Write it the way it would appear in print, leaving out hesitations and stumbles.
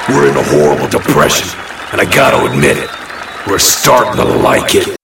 We're in a horrible depression, and I gotta admit it, we're starting to like it.